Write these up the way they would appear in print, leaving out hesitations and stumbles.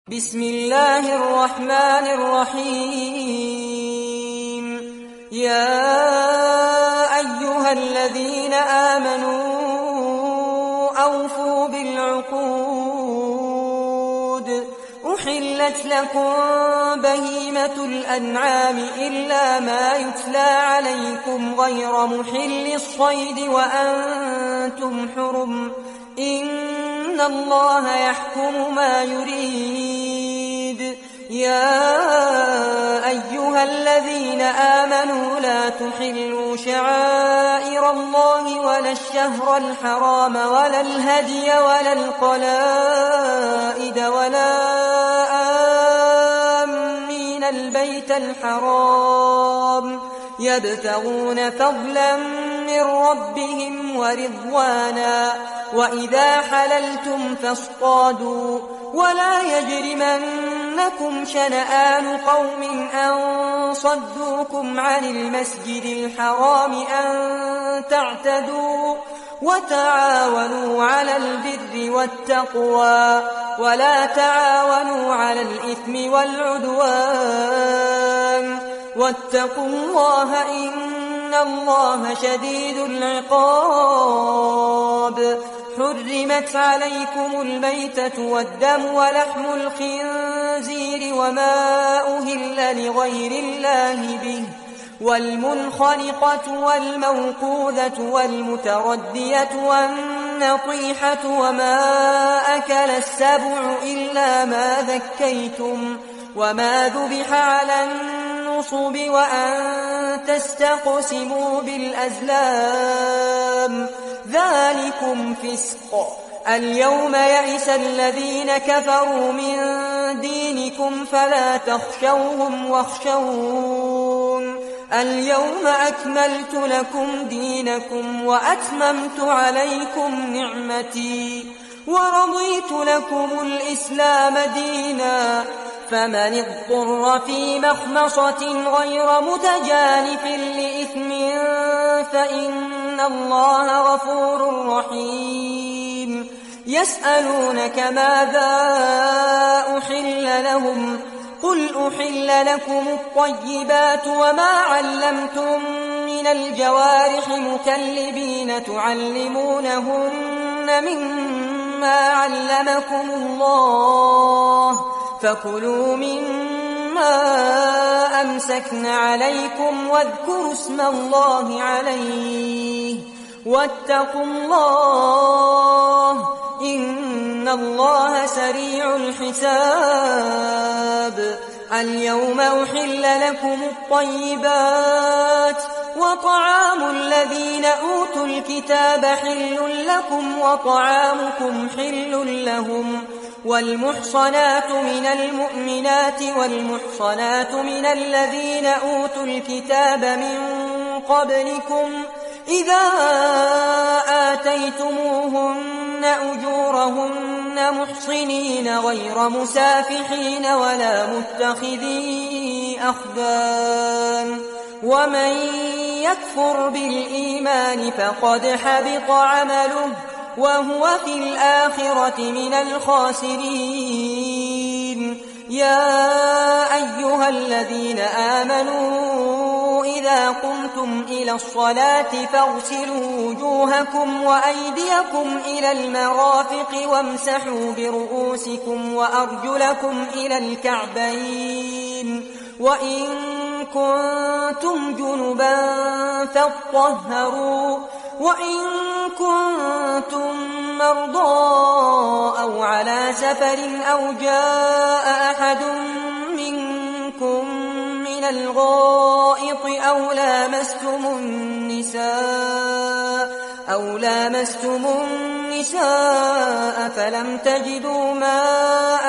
بسم الله الرحمن الرحيم. يا أيها الذين آمنوا أوفوا بالعقود. أحلت لكم بهيمة الأنعام إلا ما يتلى عليكم غير محل الصيد وأنتم حرم. إن الله يحكم ما يريد. يا أيها الذين آمنوا لا تحلوا شعائر الله ولا الشهر الحرام ولا الهدي ولا القلائد ولا آمين البيت الحرام يبتغون فضلا من ربهم ورضوانا. وإذا حللتم فاصطادوا ولا يجرمنكم شنآن قوم أن صدوكم عن المسجد الحرام أن تعتدوا. وتعاونوا على البر والتقوى ولا تعاونوا على الإثم والعدوان. واتقوا الله إن الله شديد العقاب. حرمت عليكم الميتة والدم ولحم الخنزير وما أهل لغير الله به والمنخنقة والموقوذة والمتردية والنطيحة وما أكل السبع إلا ما ذكيتم وما ذبح على النصب وأن تستقسموا بالأزلام ذلكم فسق. اليوم يئس الذين كفروا من دينكم فلا تخشوهم واخشون. اليوم أكملت لكم دينكم وأتممت عليكم نعمتي ورضيت لكم الإسلام دينا. فمن اضطر في مخمصة غير متجانف لإثم فإن الله غفور رحيم. يسألونك ماذا أحل لهم قل أحل لكم الطيبات وما علمتم من الجوارح مكلبين تعلمونهن مما علمكم الله فكلوا مما أمسكن عليكم واذكروا اسم الله عليه واتقوا الله إن الله سريع الحساب. اليوم أحل لكم الطيبات وطعام الذين أوتوا الكتاب حل لكم وطعامكم حل لهم. والمحصنات من المؤمنات والمحصنات من الذين أوتوا الكتاب من قبلكم إذا آتيتموهن أجورهن محصنين غير مسافحين ولا متخذي أخدان. ومن يكفر بالإيمان فقد حبط عمله وهو في الآخرة من الخاسرين. يا أيها الذين آمنوا إذا قمتم إلى الصلاة فاغسلوا وجوهكم وأيديكم إلى المرافق وامسحوا برؤوسكم وأرجلكم إلى الكعبين وإن كنتم جنبا فاطهروا وإن كنتم مرضى أو على سفر أو جاء أحد منكم من الغائط أو لامستم النساء فلم تجدوا ماء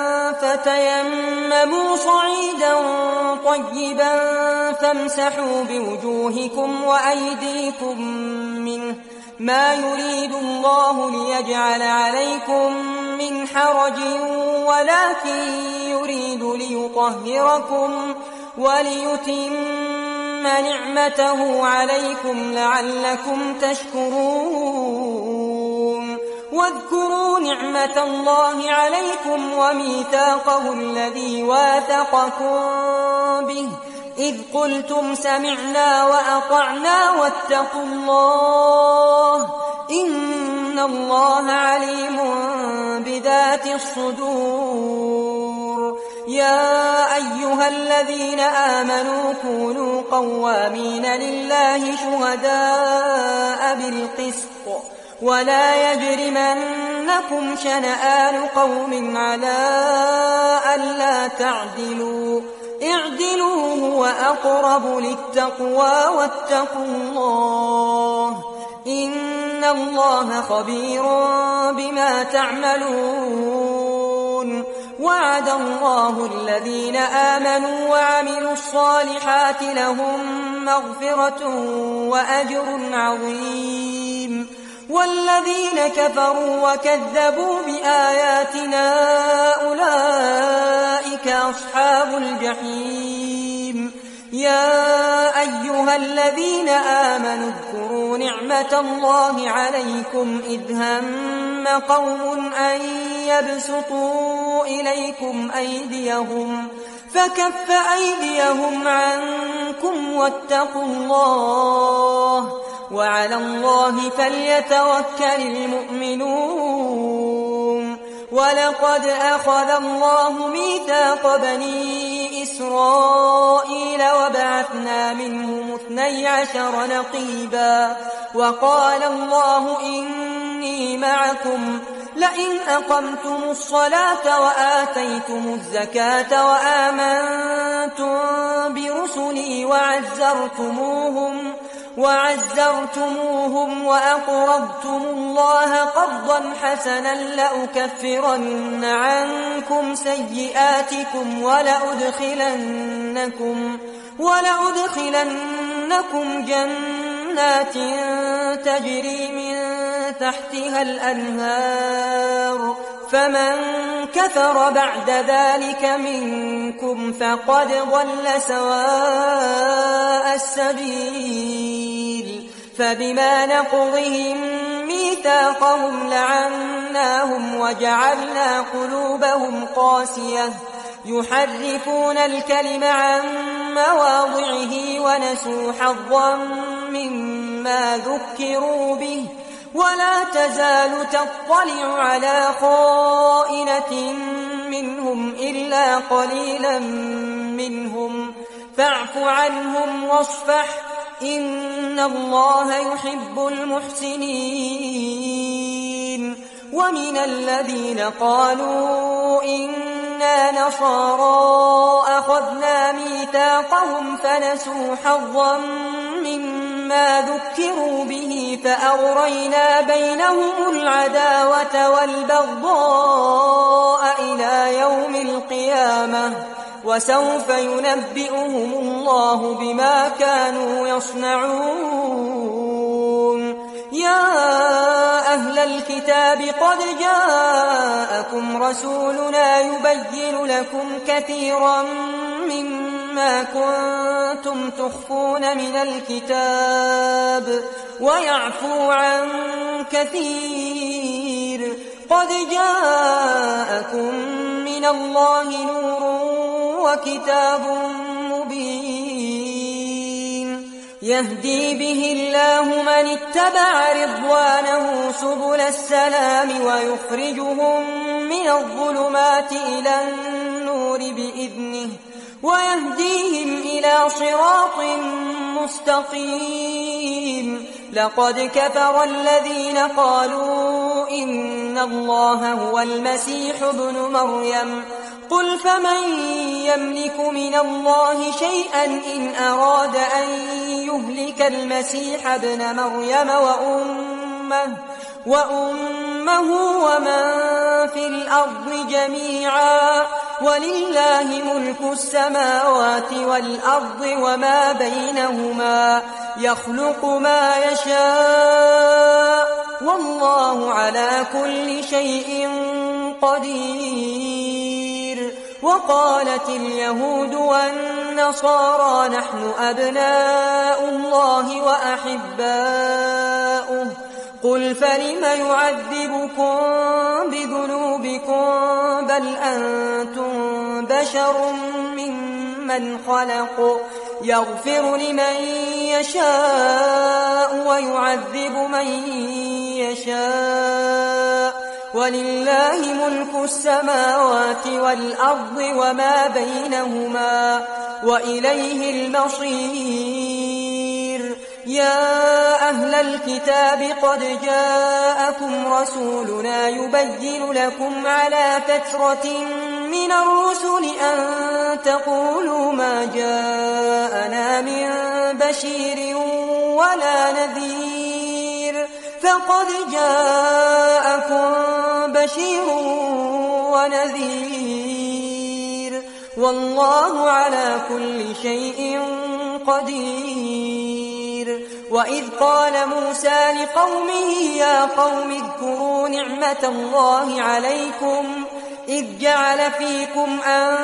فتيمموا صعيدا طيبا فامسحوا بوجوهكم وأيديكم منه ما يريد الله ليجعل عليكم من حرج ولكن يريد ليطهركم وليتم نعمته عليكم لعلكم تشكرون. واذكروا نعمة الله عليكم وميثاقه الذي واثقكم به إذ قلتم سمعنا وأطعنا واتقوا الله إن الله عليم بذات الصدور. يا أيها الذين آمنوا كونوا قوامين لله شهداء بالقسط ولا يجرمنكم شنآن قوم على ألا تعدلوا اعدلوا هو أقرب للتقوى واتقوا الله إن الله خبير بما تعملون. وعد الله الذين آمنوا وعملوا الصالحات لهم مغفرة وأجر عظيم والذين كفروا وكذبوا بآياتنا أولئك أصحاب الجحيم. يا أيها الذين آمنوا اذكروا نعمة الله عليكم إذ هم قوم أن يبسطوا إليكم أيديهم فكف أيديهم عنكم واتقوا الله وعلى الله فليتوكل المؤمنون. ولقد أخذ الله ميثاق بني إسرائيل وبعثنا منهم 12 نقيبا وقال الله إني معكم لئن أقمتم الصلاة وآتيتم الزكاة وآمنتم برسلي وعزرتموهم وأقرضتم الله قرضا حسنا لأكفرن عنكم سيئاتكم ولأدخلنكم جنات تجري من تحتها الأنهار فمن كفر بعد ذلك منكم فقد ضل سواء السبيل. فبما نقضهم ميثاقهم لعناهم وجعلنا قلوبهم قاسية يحرفون الكلم عن مواضعه ونسوا حظا مما ذكروا به ولا تزال تطلع على خائنة منهم إلا قليلا منهم فاعف عنهم واصفح إن الله يحب المحسنين. ومن الذين قالوا إنا نصارى أخذنا ميثاقهم فنسوا حظا مما ذكروا به فأغرينا بينهم العداوة والبغضاء إلى يوم القيامة وسوف ينبئهم الله بما كانوا يصنعون. يا أهل الكتاب قد جاءكم رسولنا يبين لكم كثيرا مما كنتم تخفون من الكتاب ويعفو عن كثير قد جاءكم من الله نور وكتاب مبين يهدي به الله من اتبع رضوانه سبل السلام ويخرجهم من الظلمات إلى النور بإذنه ويهديهم إلى صراط مستقيم. لقد كفر الذين قالوا إن الله هو المسيح ابن مريم قل فمن يملك من الله شيئا إن أراد أن يهلك المسيح ابن مريم وأمه ومن في الأرض جميعا ولله ملك السماوات والأرض وما بينهما يخلق ما يشاء والله على كل شيء قدير. وقالت اليهود والنصارى نحن أبناء الله وأحباؤه قل فلم يعذبكم بذنوبكم بل أنتم بشر ممن خلق يغفر لمن يشاء ويعذب من يشاء ولله ملك السماوات والأرض وما بينهما وإليه المصير. يا أهل الكتاب قد جاءكم رسولنا يبين لكم على فترة من الرسل أن تقولوا ما جاءنا من بشير ولا نذير فقد جاءكم بشير ونذير والله على كل شيء قدير. وإذ قال موسى لقومه يا قوم اذكروا نعمة الله عليكم إذ جعل فيكم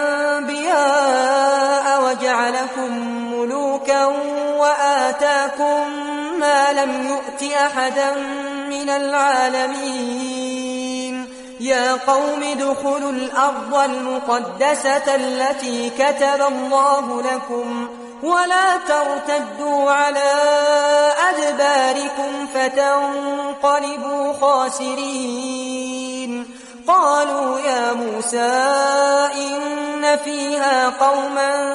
أنبياء وجعلكم ملوكا وآتاكم ما لم يؤت أحدا من العالمين. يا قوم ادخلوا الأرض المقدسة التي كتب الله لكم ولا ترتدوا على أدباركم فتنقلبوا خاسرين. قالوا يا موسى إن فيها قوما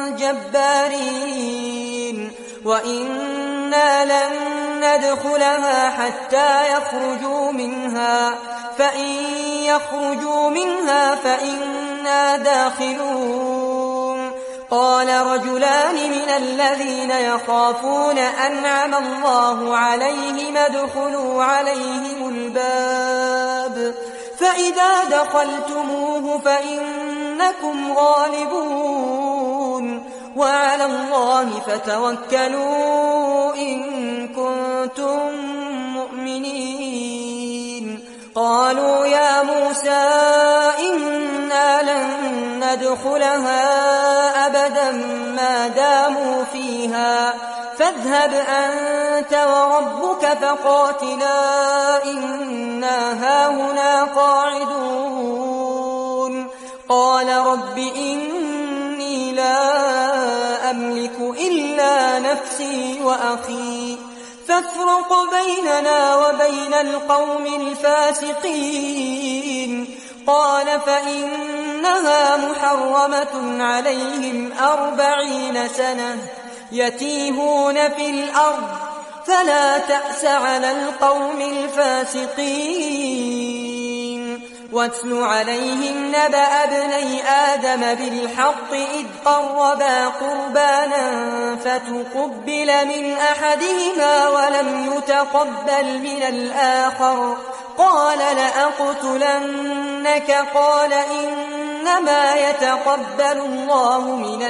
جبارين وإنا لن ندخلها حتى يخرجوا منها فإن يخرجوا منها فإنا داخلون. قال رجلان من الذين يخافون أنعم الله عليهم ادخلوا عليهم الباب فإذا دخلتموه فإنكم غالبون وعلى الله فتوكلوا إن كنتم مؤمنين. قالوا يا موسى إنا لن ندخلها أبدا ما داموا فيها فاذهب أنت وربك فقاتلا إنا هاهنا قاعدون. قال رب إني لا أملك إلا نفسي وأخي فافرق بيننا وبين القوم الفاسقين. قال فإنها محرمة عليهم 40 سنة يتيهون في الأرض فلا تأس على القوم الفاسقين. واتل عليهم نبأ ابني آدم بالحق إذ قربا قربانا فتقبل من أحدهما ولم يتقبل من الآخر قال لأقتلنك قال إنما يتقبل الله من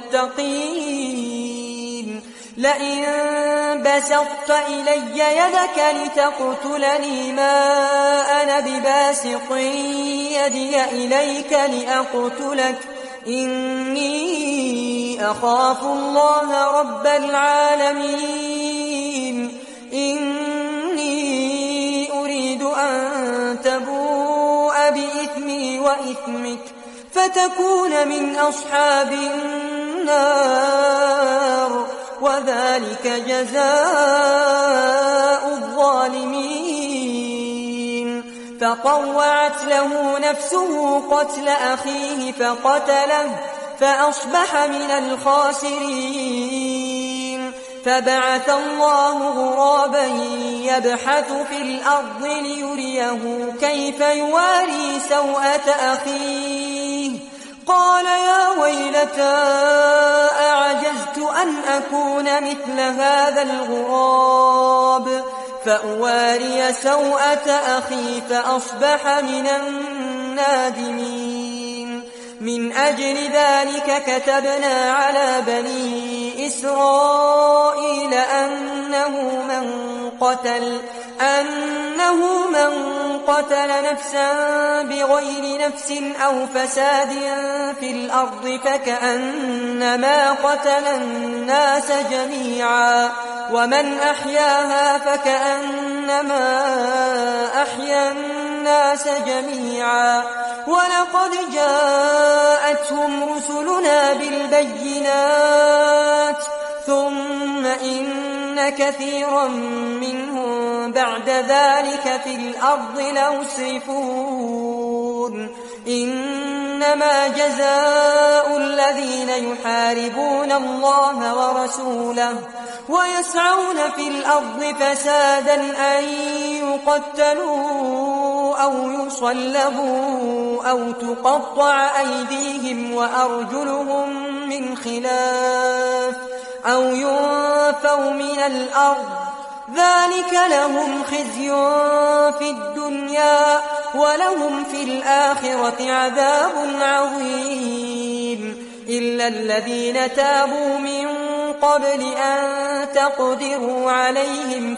المتقين. لئن بسطت إلي يدك لتقتلني ما أنا بباسط يدي إليك لأقتلك إني أخاف الله رب العالمين. إني أريد أن تبوء بإثمي وإثمك فتكون من أصحاب النار وذلك جزاء الظالمين. فطوعت له نفسه قتل أخيه فقتله فأصبح من الخاسرين. فبعث الله غرابا يبحث في الأرض ليريه كيف يواري سوءة أخيه قال يا ويلتى أعجزت أن أكون مثل هذا الغراب فأواري سوءة أخي فأصبح من النادمين. من أجل ذلك كتبنا على بني إسرائيل أنه من قتل نفسا بغير نفس أو فساد في الأرض فكأنما قتل الناس جميعا ومن أحياها فكأنما أحيا الناس جميعا ولقد جاءتهم رسلنا بالبينات ثم إن كثيرا منهم بعد ذلك في الأرض لمسرفون إنما جزاء الذين يحاربون الله ورسوله ويسعون في الأرض فسادا أن يقتلوا أو يصلبوا أو تقطع أيديهم وأرجلهم من خلاف أو ينفوا من الأرض ذلك لهم خزي في الدنيا ولهم في الآخرة عذاب عظيم إلا الذين تابوا من قبل أن تقدروا عليهم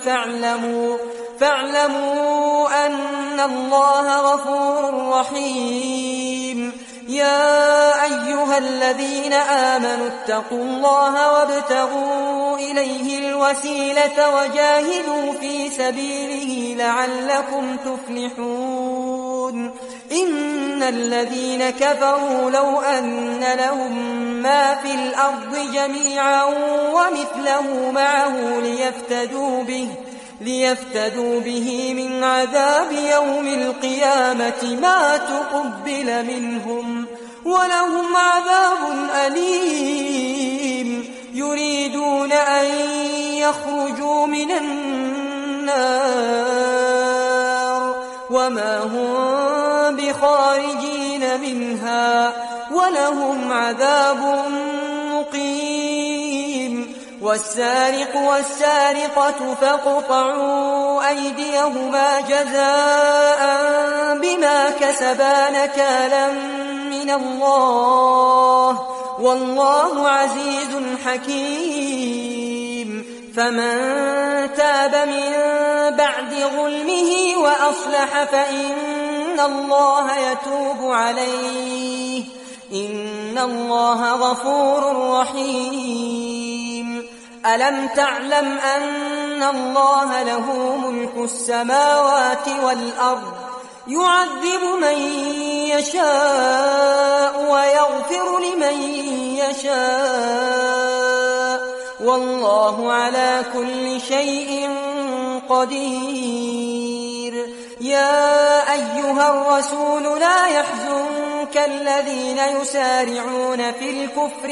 فاعلموا أن الله غفور رحيم يا أيها الذين آمنوا اتقوا الله وابتغوا إليه الوسيلة وجاهدوا في سبيله لعلكم تفلحون إن الذين كفروا لو أن لهم ما في الأرض جميعا ومثله معه ليفتدوا به من عذاب يوم القيامة ما تقبل منهم ولهم عذاب أليم يريدون أن يخرجوا من النار وما هم بخارجين منها ولهم عذاب مقيم والسارق والسارقة فاقطعوا أيديهما جزاء بما كسبا نكالا من الله والله عزيز حكيم فمن تاب من بعد ظلمه وأصلح فإن الله يتوب عليه إن الله غفور رحيم ألم تعلم أن الله له ملك السماوات والأرض يعذب من يشاء ويغفر لمن يشاء والله على كل شيء قدير يا أيها الرسول لا يحزنك الذين يسارعون في الكفر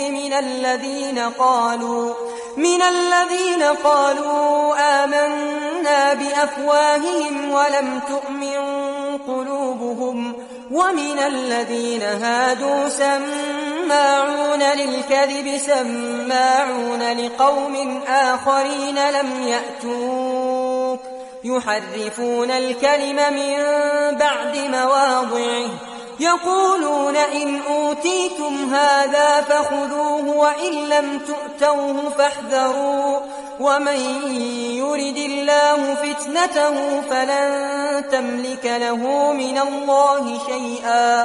من الذين قالوا آمنا بأفواههم ولم تؤمن قلوبهم ومن الذين هادوا سماعون للكذب سماعون لقوم آخرين لم يأتوك يحرفون الكلم من بعد مواضعه يقولون إن أوتيتم هذا فخذوه وإن لم تؤتوه فاحذروا ومن يرد الله فتنته فلن تملك له من الله شيئا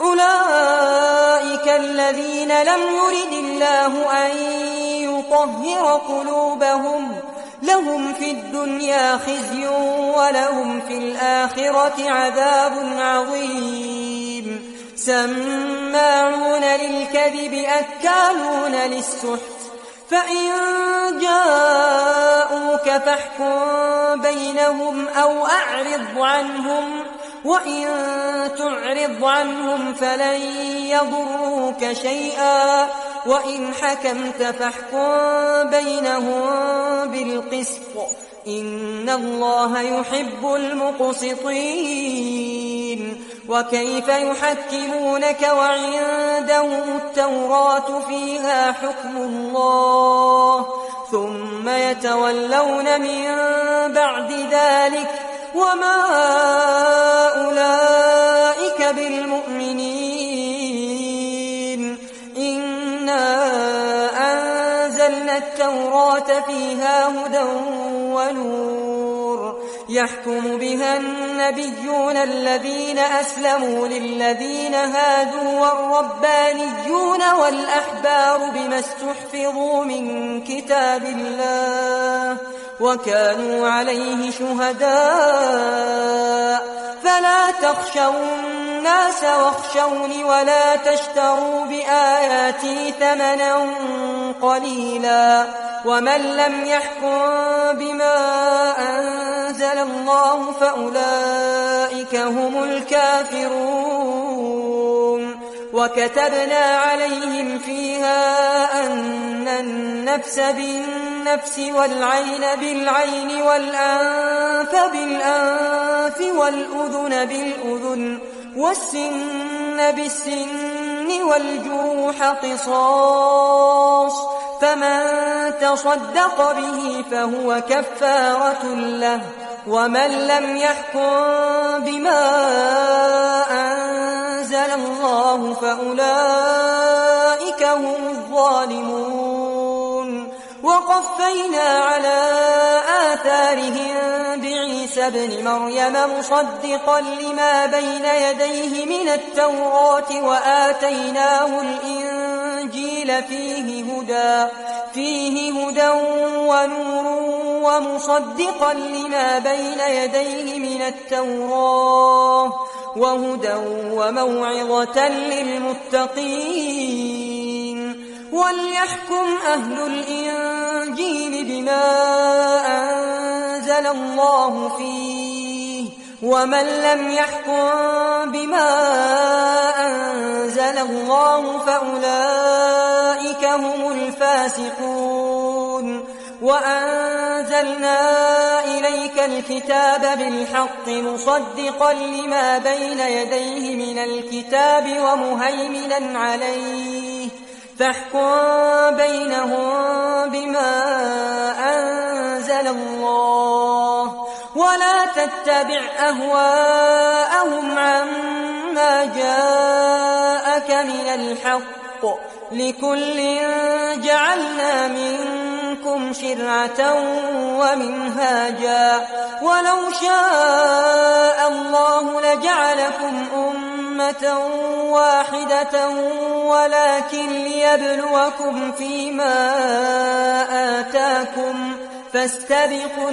أولئك الذين لم يرد الله أن يطهر قلوبهم لهم في الدنيا خزي ولهم في الآخرة عذاب عظيم سماعون للكذب أكالون للسحت فإن جاءوك فاحكم بينهم أو أعرض عنهم وإن تعرض عنهم فلن يضروك شيئا وإن حكمت فاحكم بينهم بالقسط إن الله يحب المقسطين وكيف يحكمونك وعندهم التوراة فيها حكم الله ثم يتولون من بعد ذلك وما أولئك بالمؤمنين إنا أنزلنا التوراة فيها هدى ونور يحكم بها النبيون الذين أسلموا للذين هادوا والربانيون والأحبار بما استحفظوا من كتاب الله وكانوا عليه شهداء فلا تخشوا الناس واخشوني ولا تشتروا بآياتي ثمنا قليلا ومن لم يحكم بما أنزل الله فأولئك هم الكافرون وكتبنا عليهم فيها أن النفس بالنفس والعين بالعين والأنف بالأنف والأذن بالأذن والسن بالسن والجروح قصاص فمن تصدق به فهو كفارة له ومن لم يحكم بما أنزل الله فأولئك هم الظالمون وقفينا على آثارهم بعيسى ابن مريم مصدقا لما بين يديه من التوراة وآتيناه الإنجيل فيه هدى ونور ومصدقا لما بين يديه من التوراة وهدى وموعظة للمتقين وليحكم أهل الإنجيل بما أنزل الله فيه ومن لم يحكم بما أنزل الله فأولئك هم الفاسقون وأنزلنا إليك الكتاب بالحق مصدقا لما بين يديه من الكتاب ومهيمنا عليه فاحكم بينهم بما أنزل الله ولا تتبع أهواءهم عما جاءك من الحق لكل جعلنا منكم شرعة ومنهاجا ولو شاء الله لجعلكم أمة واحدة ولكن ليبلوكم فيما آتاكم فاستبقوا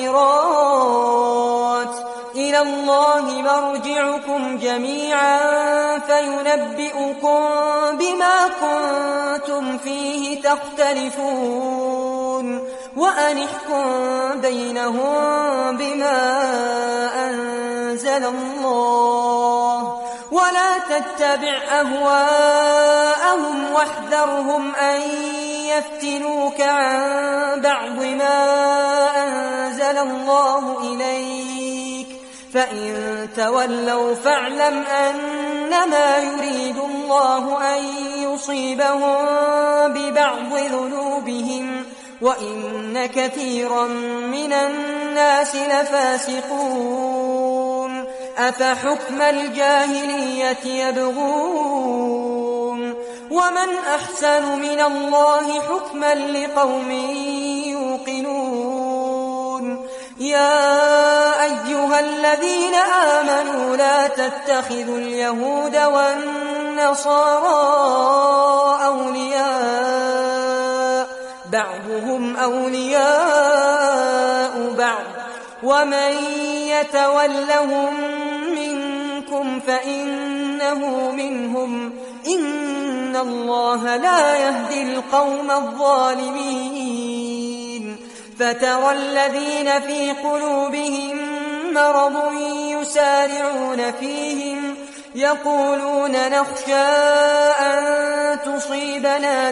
الخيرات إلى الله مرجعكم جميعا فينبئكم بما كنتم فيه تختلفون وأنحكم بينهم بما أنزل الله ولا تتبع أهواءهم واحذرهم أن يفتنوك عن بعض ما أنزل الله إليك فإن تولوا فاعلم أنما يريد الله أن يصيبهم ببعض ذنوبهم وإن كثيرا من الناس لفاسقون أفحكم الجاهلية يبغون ومن أحسن من الله حكما لقوم يوقنون يا أيها الذين آمنوا لا تتخذوا اليهود والنصارى أولياء بعضهم أولياء بعض ومن يتولهم منكم فإنه منهم إن الله لا يهدي القوم الظالمين فترى الذين في قلوبهم مرض يسارعون فيهم يقولون نخشى أن تصيبنا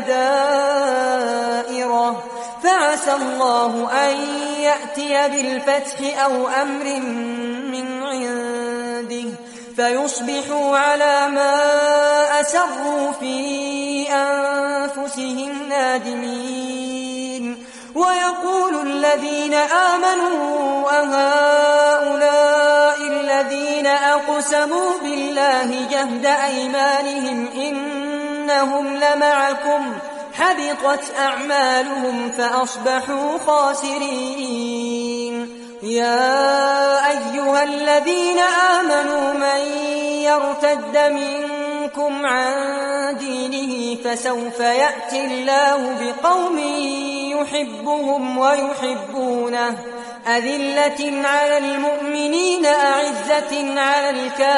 دائرة فعسى الله أن يأتي بالفتح أو أمر من عنده فيصبحوا على ما أسروا في أنفسهم نادمين ويقول الذين آمنوا أهؤلاء الذين أقسموا بالله جهد أيمانهم إنهم لمعكم حبطت أعمالهم فأصبحوا خاسرين يا أيها الذين آمنوا من يرتد منكم عن دينه فسوف يأتي الله بقوم يحبهم ويحبونه أذلة على المؤمنين أعزة على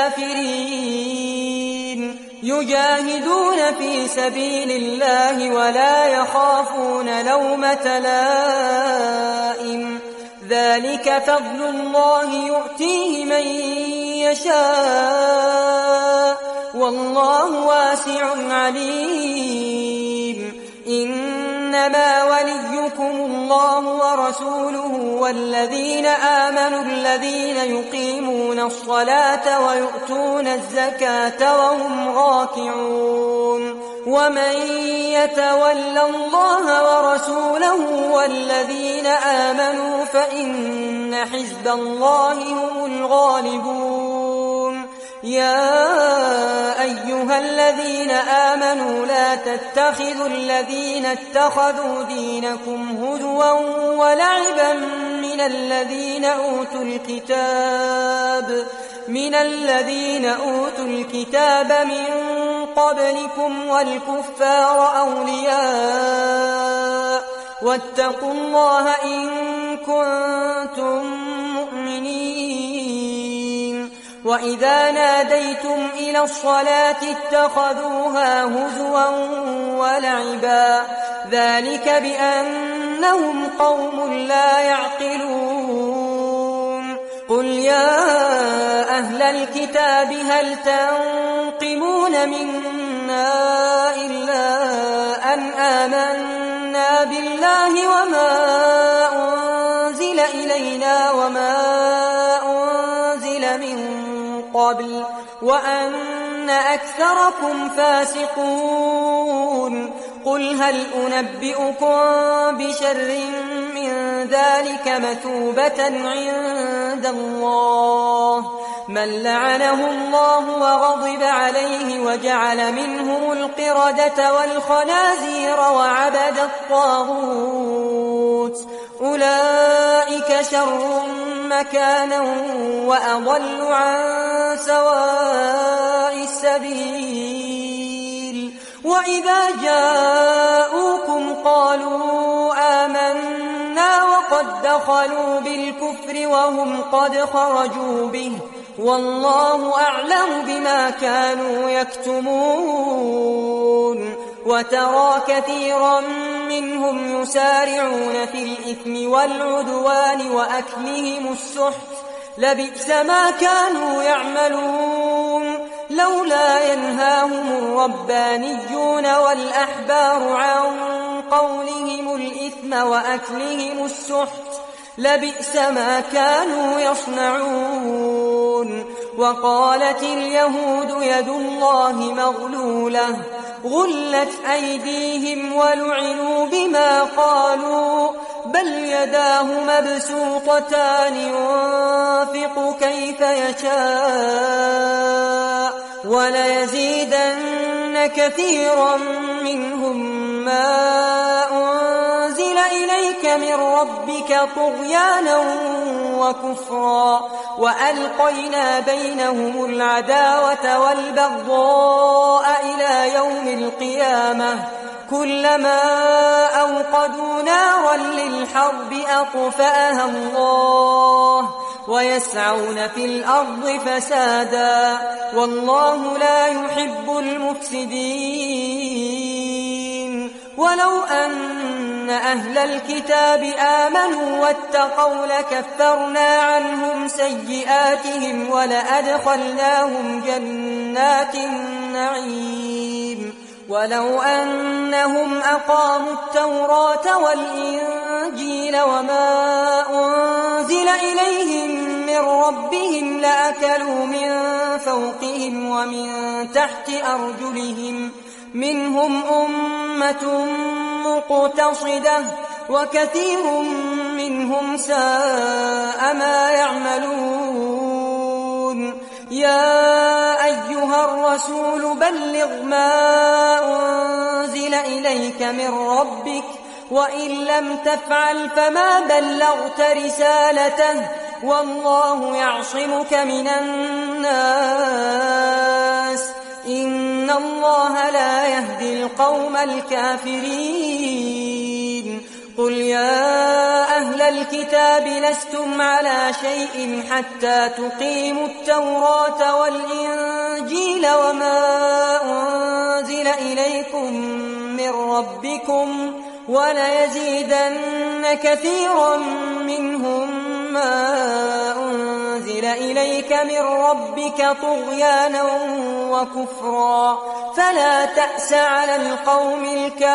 الكافرين يجاهدون في سبيل الله ولا يخافون لومة لائم ذلك فضل الله يؤتيه من يشاء والله واسع عليم إنما وليكم الله ورسوله والذين آمنوا الذين يقيمون الصلاة ويؤتون الزكاة وهم راكعون ومن يتول الله ورسوله والذين آمنوا فإن حزب الله هم الغالبون يا أيها الذين آمنوا لا تتخذوا الذين اتخذوا دينكم هزوا ولعبا من الذين أوتوا الكتاب من قبلكم والكفار أولياء واتقوا الله إن كنتم مؤمنين وإذا ناديتم إلى الصلاة اتخذوها هزوا ولعبا ذلك بأنهم قوم لا يعقلون قل يا أهل الكتاب هل تنقمون منا إلا أن آمنا بالله وما أنزل إلينا وما أنزل من قبل وأن أكثركم فاسقون قل هل أنبئكم بشر من ذلك مثوبة عند الله من لعنه الله وغضب عليه وجعل منهم القردة والخنازير وعبد الطاغوت أولئك شر مكانا وأضل عن سواء السبيل وإذا جاءوكم قالوا آمنا وقد دخلوا بالكفر وهم قد خرجوا به والله أعلم بما كانوا يكتمون وترى كثيرا منهم يسارعون في الإثم والعدوان وأكلهم السحت لبئس ما كانوا يعملون لولا ينهاهم الربانيون والأحبار عن قولهم الإثم وأكلهم السحت لبئس ما كانوا يصنعون وقالت اليهود يد الله مغلولة غلت أيديهم ولعنوا بما قالوا بل يداه مبسوطتان ينفق كيف يشاء وليزيدن كثيرا منهم ما أنزل إليك من ربك طغيانا وكفرا وألقينا بينهم العداوة والبغضاء إلى يوم القيامة كلما أوقدوا نارا للحرب أطفأها الله ويسعون في الأرض فسادا والله لا يحب المفسدين ولو أن أهل الكتاب آمنوا واتقوا لكفرنا عنهم سيئاتهم ولأدخلناهم جنات النعيم ولو أنهم أقاموا التوراة والإنجيل وما أنزل إليهم من ربهم لأكلوا من فوقهم ومن تحت أرجلهم منهم أمة مقتصدة وكثير منهم ساء ما يعملون يا أيها الرسول بلغ ما أنزل إليك من ربك وإن لم تفعل فما بلغت رسالته والله يعصمك من الناس إن الله لا يهدي القوم الكافرين قل يا أهل الكتاب لستم على شيء حتى تقيموا التوراة والإنجيل وما أنزل إليكم من ربكم وليزيدن كثيرا منهم ما أنزل إليك من ربك طغيانا وكفرا فلا تأس على القوم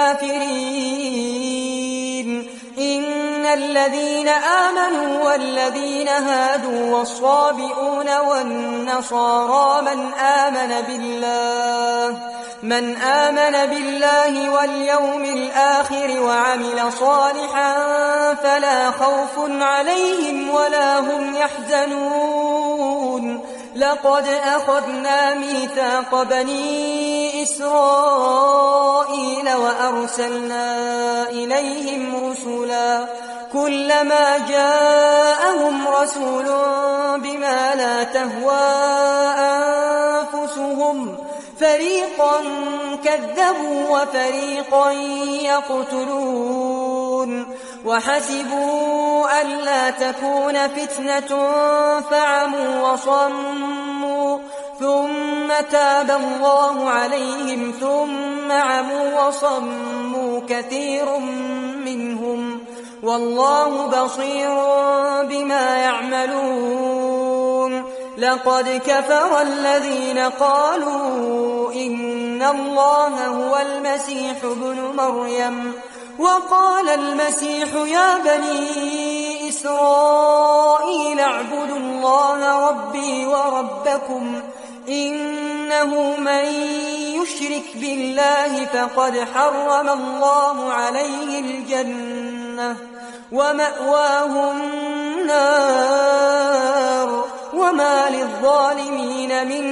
الكافرين إن الذين آمنوا والذين هادوا والصابئون والنصارى من آمن بالله واليوم الآخر وعمل صالحا فلا خوف عليهم ولا هم يحزنون لقد أخذنا ميثاق بني إسرائيل وأرسلنا إليهم رسلا كلما جاءهم رسول بما لا تهوى أنفسهم فريقا كذبوا وفريقا يقتلون وحسبوا ألا تكون فتنة فعموا وصموا ثم تاب الله عليهم ثم عموا وصموا كثير منهم والله بصير بما يعملون لقد كفر الذين قالوا إن الله هو المسيح ابن مريم وقال المسيح يا بني إسرائيل اعبدوا الله ربي وربكم إنه من يشرك بالله فقد حرم الله عليه الجنة ومأواه النار وما للظالمين من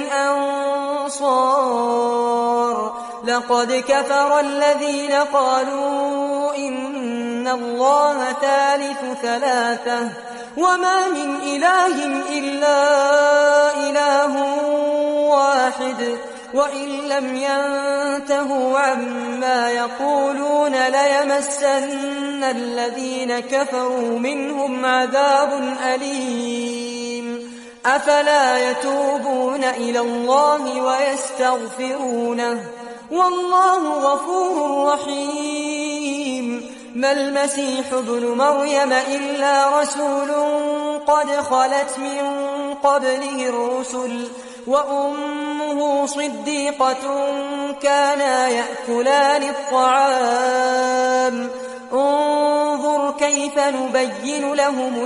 أنصار لقد كفر الذين قالوا إن الله ثالث ثلاثة وما من إله إلا إله واحد وإن لم ينتهوا عما يقولون ليمسن الذين كفروا منهم عذاب أليم أفلا يتوبون إلى الله ويستغفرونه والله غفور رحيم ما المسيح ابن مريم إلا رسول قد خلت من قبله الرسل وأمه صديقة كانا يأكلان الطعام انظر كيف نبين لهم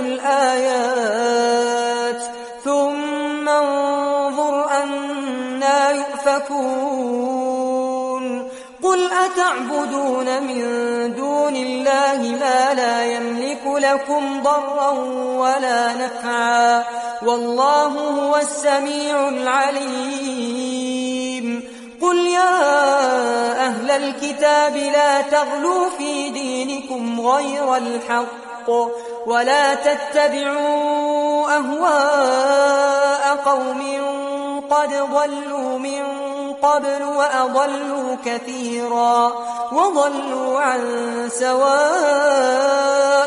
الآيات ثم انظر أنا يؤفكون قل أتعبدون من دون الله ما لا يملك لكم ضرا ولا نفعا والله هو السميع العليم قل يا أهل الكتاب لا تغلوا في دينكم غير الحق ولا تتبعوا أهواء قوم قد ضلوا من قبل وأضلوا كثيرا وضلوا عن سواء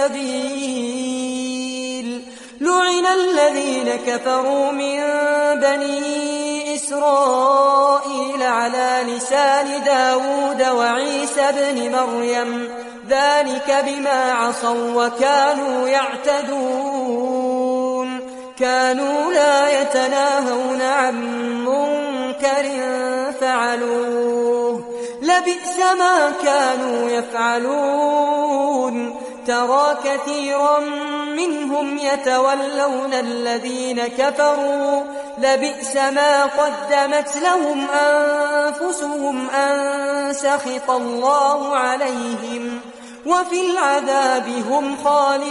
السبيل لعن الذين كفروا من بني إسرائيل على لسان داود وعيسى بن مريم ذلك بما عصوا وكانوا يعتدون كانوا لا يتناهون عن منكر فعلوه لبئس ما كانوا يفعلون ترى كثيرا منهم يتولون الذين كفروا لبئس ما قدمت لهم أنفسهم أن سخط الله عليهم وفي العذاب هم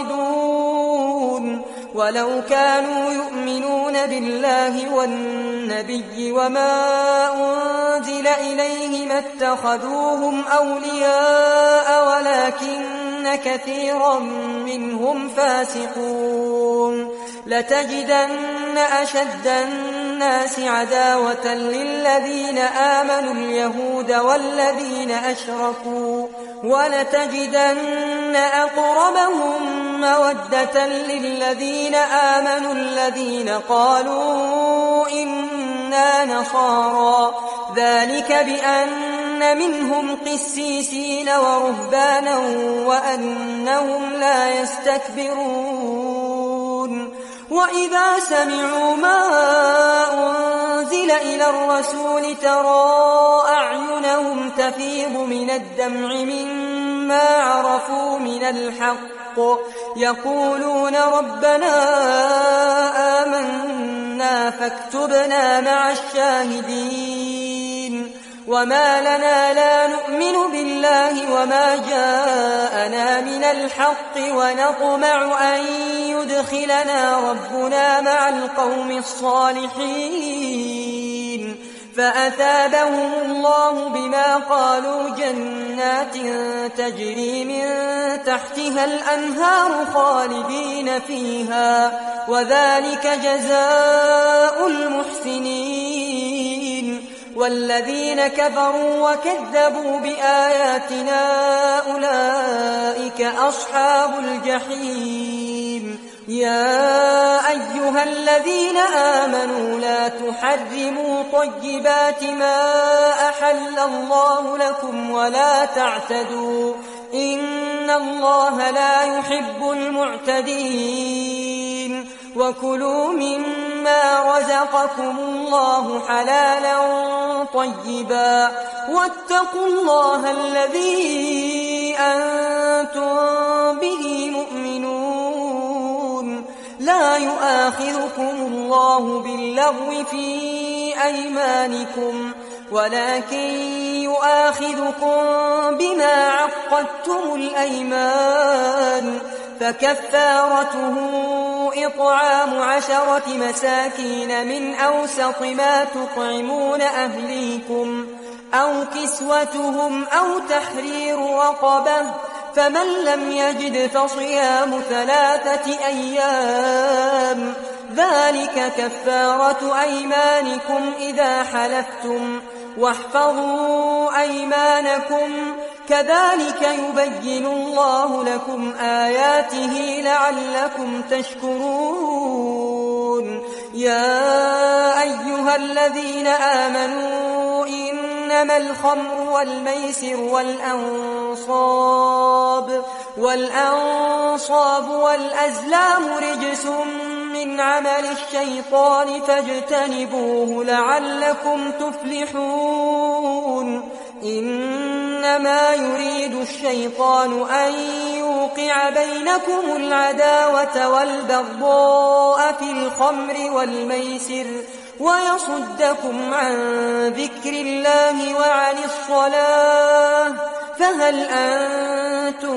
خالدون ولو كانوا يؤمنون بالله والنبي النبي وما أنزل إليه ما اتخذوهم أولياء ولكن كثيرا منهم فاسقون لتجدن أشد الناس عداوة للذين آمنوا اليهود والذين أشركوا ولتجدن أقربهم مودة للذين آمنوا الذين قالوا إنا نصارى ذلك بأن منهم قسيسين ورهبانا وأنهم لا يستكبرون وإذا سمعوا ما أنزل إلى الرسول ترى أعينهم تفيض من الدمع مما عرفوا من الحق يقولون ربنا آمنا فاكتبنا مع الشاهدين وما لنا لا نؤمن بالله وما جاءنا من الحق ونطمع أن يدخلنا ربنا مع القوم الصالحين فأثابهم الله بما قالوا جنات تجري من تحتها الأنهار خالدين فيها وذلك جزاء المحسنين والذين كفروا وكذبوا بآياتنا أولئك أصحاب الجحيم يا أيها الذين آمنوا لا تحرموا طيبات ما أحل الله لكم ولا تعتدوا إن الله لا يحب المعتدين وكلوا مما رزقكم الله حلالا طيبا واتقوا الله الذي أنتم به مؤمنون لا يؤاخذكم الله باللغو في أيمانكم ولكن يؤاخذكم بما عقدتم الأيمان فكفارته إطعام 10 مساكين من أوسط ما تطعمون أهليكم أو كسوتهم أو تحرير رقبة فمن لم يجد فصيام 3 أيام ذلك كفارة أيمانكم إذا حلفتم واحفظوا أيمانكم كذلك يبين الله لكم آياته لعلكم تشكرون يا أيها الذين آمنوا إنما الخمر والميسر والأنصاب والأزلام رجس من عمل الشيطان فاجتنبوه لعلكم تفلحون إنما يريد الشيطان أن يوقع بينكم العداوة والبغضاء في الخمر والميسر ويصدكم عن ذكر الله وعن الصلاة فهل أنتم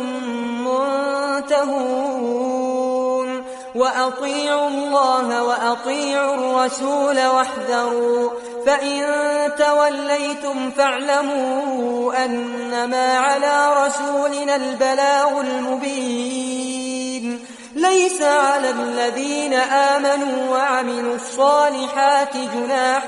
منتهون وأطيعوا الله وأطيعوا الرسول واحذروا فإن توليتم فاعلموا أنما على رسولنا البلاغ المبين ليس على الذين آمنوا وعملوا الصالحات جناح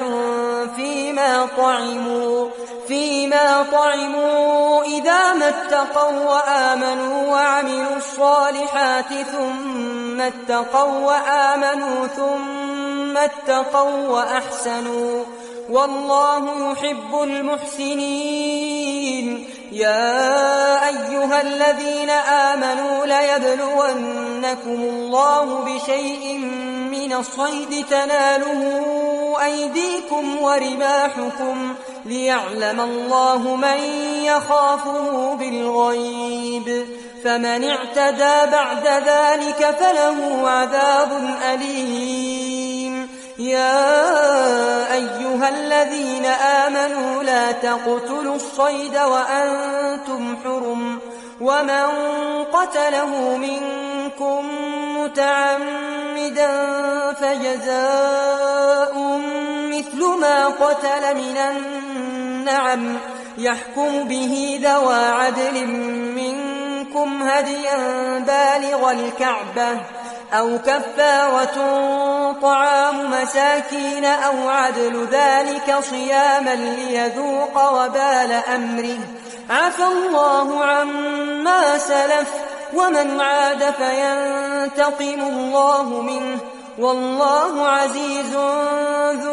فيما طعموا إذا ما اتقوا وآمنوا وعملوا الصالحات ثم اتقوا وأحسنوا والله يحب المحسنين يا أيها الذين آمنوا ليبلونكم الله بشيء من الصيد تناله أيديكم ورماحكم ليعلم الله من يخافه بالغيب فمن اعتدى بعد ذلك فله عذاب أليم يا أيها الذين آمنوا لا تقتلوا الصيد وأنتم حرم ومن قتله منكم متعمدا فجزاء مثل ما قتل من النعم يحكم به ذوى عدل منكم هديا بالغ الكعبة أو كفارة طعام مساكين أو عدل ذلك صياما ليذوق وبال أمره عفى الله عما سلف ومن عاد فينتقم الله منه والله عزيز ذو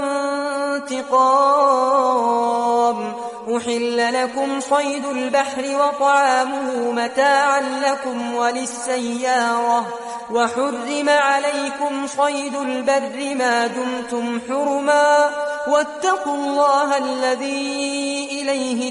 انتقام. أحل لكم صيد البحر وطعامه متاعا لكم وللسيارة وحرم عليكم صيد البر ما دمتم حرما واتقوا الله الذي إليه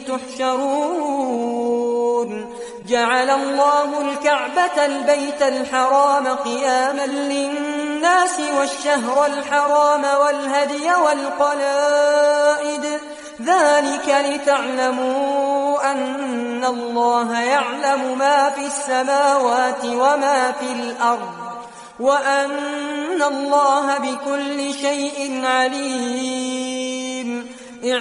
تحشرون. جعل الله الكعبة البيت الحرام قياما للناس والشهر الحرام والهدي والقلائد ذلك لتعلموا أن الله يعلم ما في السماوات وما في الأرض وأن الله بكل شيء عليم.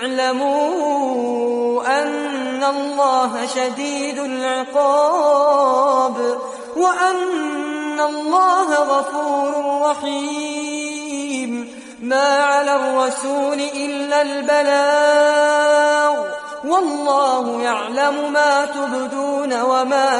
اعلموا أن الله شديد العقاب وأن الله غفور رحيم. ما على الرسول إلا البلاغ والله يعلم ما تبدون وما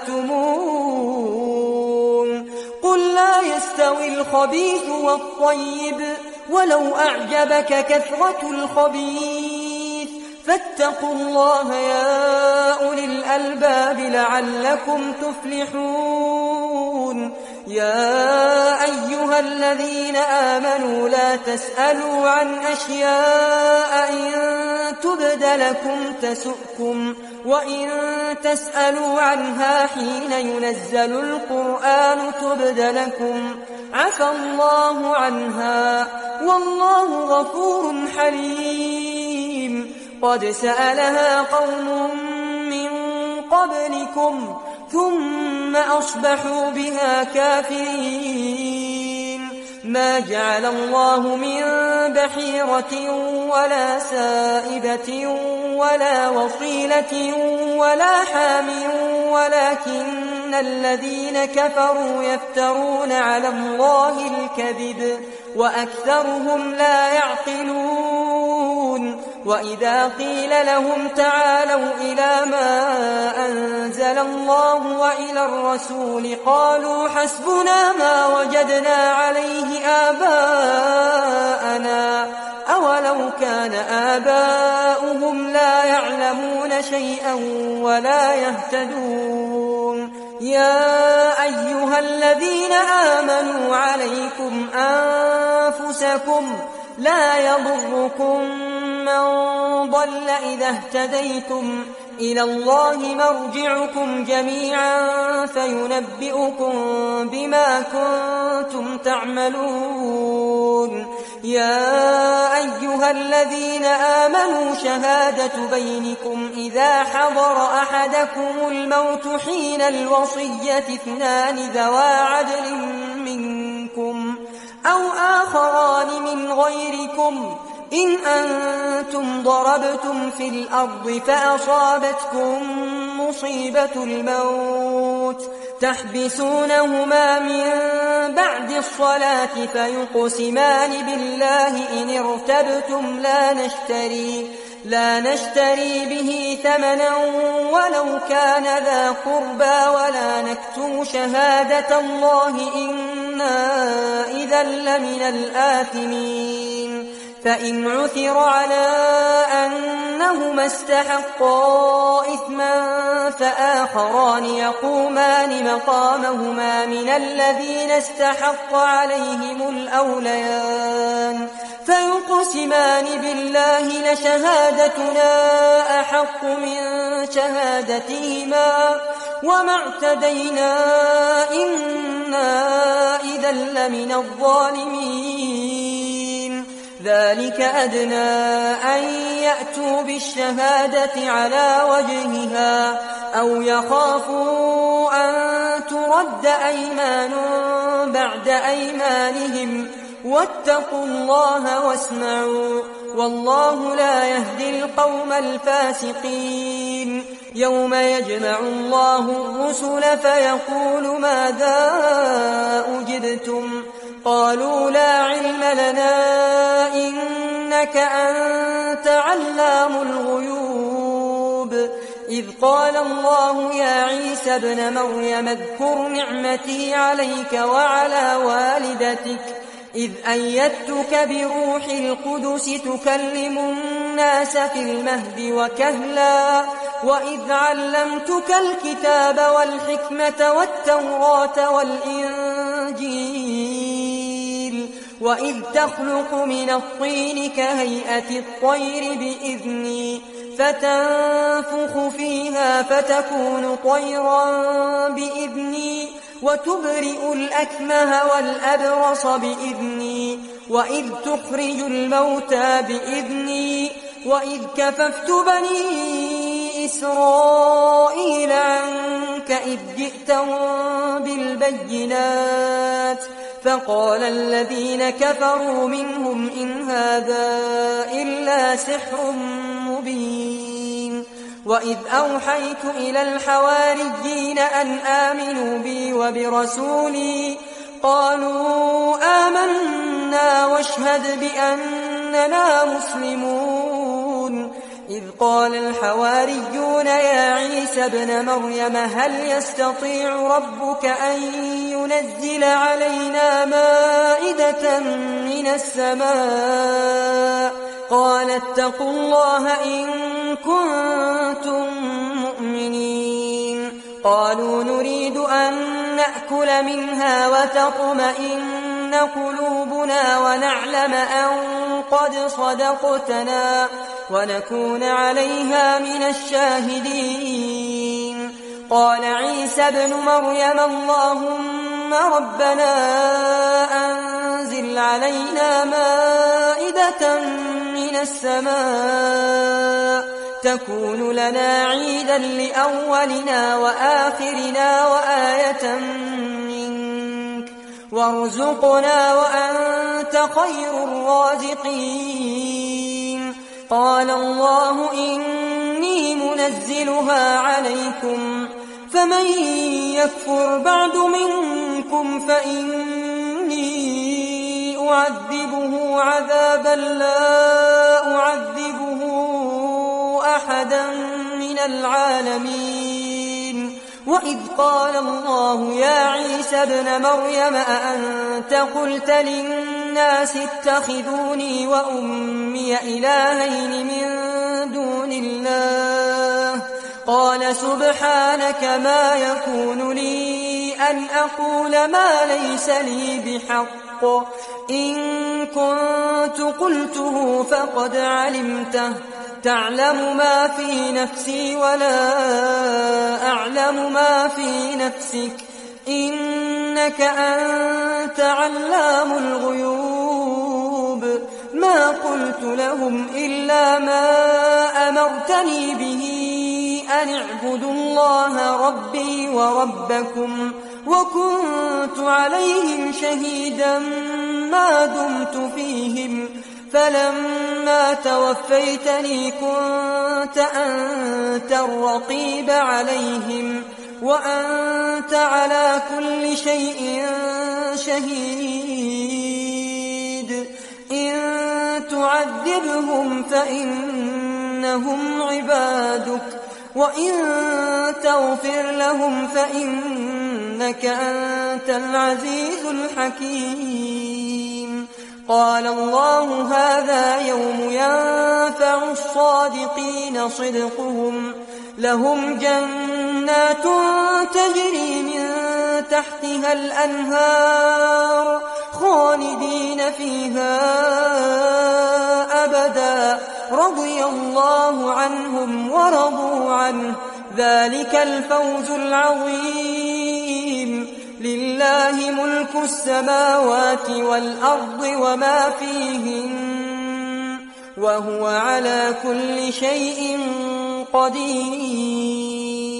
تكتمون. قل لا يستوي الخبيث والطيب ولو أعجبك كثرة الخبيث فاتقوا الله يا أولي الألباب لعلكم تفلحون. يا أيها الذين آمنوا لا تسألوا عن أشياء إن تبد لكم تسؤكم وإن تسألوا عنها حين ينزل القرآن تبد لكم عفى الله عنها والله غفور حليم. قد سألها قوم من قبلكم ثم أصبحوا بها كافرين. ما جعل الله من بحيرة ولا سائبة ولا وصيلة ولا حام ولكن الذين كفروا يفترون على الله الكذب وأكثرهم لا يعقلون. وإذا قيل لهم تعالوا إلى ما أنزل الله وإلى الرسول قالوا حسبنا ما وجدنا عليه آباءنا أولو كان آباؤهم لا يعلمون شيئا ولا يهتدون. يا أيها الذين آمنوا عليكم أنفسكم لا يضركم من ضل إذا اهتديتم إلى الله مرجعكم جميعا فينبئكم بما كنتم تعملون. يا أيها الذين آمنوا شهادة بينكم إذا حضر أحدكم الموت حين الوصية اثنان ذوى عدل منكم أو آخران من غيركم إن أنتم ضربتم في الأرض فأصابتكم مصيبة الموت تحبسونهما من بعد الصلاة فيقسمان بالله إن ارتبتم لا نشتري به ثمنا ولو كان ذا قربى ولا نكتم شهادة الله إنا إذا لمن الآثمين. فإن عثر على أنهما استحقا إثما فآخران يقومان مقامهما من الذين استحق عليهم الأوليان فيقسمان بالله لشهادتنا أحق من شهادتهما وما اعتدينا إنا إذا لمن الظالمين. ذلك أدنى أن يأتوا بالشهادة على وجهها أو يخافوا أن ترد أيمان بعد أيمانهم واتقوا الله واسمعوا والله لا يهدي القوم الفاسقين يوم يجمع الله الرسل فيقول ماذا أجبتم قالوا لا علم لنا إنك أنت علام الغيوب إذ قال الله يا عيسى ابن مريم اذكر نعمتي عليك وعلى والدتك إذ أيدتك بروح القدس تكلم الناس في المهد وكهلا وإذ علمتك الكتاب والحكمة والتوراة والإنجيل وإذ تخلق من الطين كهيئة الطير بإذني فتنفخ فيها فتكون طيرا بإذني وتبرئ الأكمه والأبرص بإذني وإذ تخرج الموتى بإذني وإذ كففت بني إسرائيل عنك إذ جئتهم بالبينات فقال الذين كفروا منهم إن هذا إلا سحر مبين وإذ أوحيت إلى الحواريين أن آمنوا بي وبرسولي قالوا آمنا واشهد بأننا مسلمون إذ قال الحواريون يا عيسى ابن مريم هل يستطيع ربك أن ينزل علينا مائدة من السماء قال اتقوا الله إن كنتم مؤمنين قالوا نريد أن نأكل منها وتطمئن قلوبنا ونعلم أن قد صدقتنا ونكون عليها من الشاهدين قال عيسى ابن مريم اللهم ربنا أنزل علينا مائدة من السماء تكون لنا عيدا لأولنا وآخرنا وآية منك وارزقنا وأنت خير الرازقين قال الله إني منزلها عليكم فمن يكفر بعد منكم فإني أعذبه عذابا لا أعذبه أحدا من العالمين وإذ قال الله يا عيسى ابن مريم أأنت قلت للناس اتخذوني وأمي إلهين من دون الله قال سبحانك ما يكون لي أن أقول ما ليس لي بحق إن كنت قلته فقد علمته تعلم ما في نفسي ولا أعلم ما في نفسك إنك أنت علام الغيوب ما قلت لهم إلا ما أمرتني به أن اعبدوا الله ربي وربكم وكنت عليهم شهيدا ما دمت فيهم فلما توفيتني كنت أنت الرقيب عليهم وأنت على كل شيء شهيد إن تعذبهم فإنهم عبادك وإن تغفر لهم فإنك أنت العزيز الحكيم قال الله هذا يوم ينفع الصادقين صدقهم لهم جنات تجري من تحتها الأنهار خالدين فيها أبدا رضي الله عنهم ورضوا عنه ذلك الفوز العظيم لله ملك السماوات والأرض وما فيهن وهو على كل شيء قدير.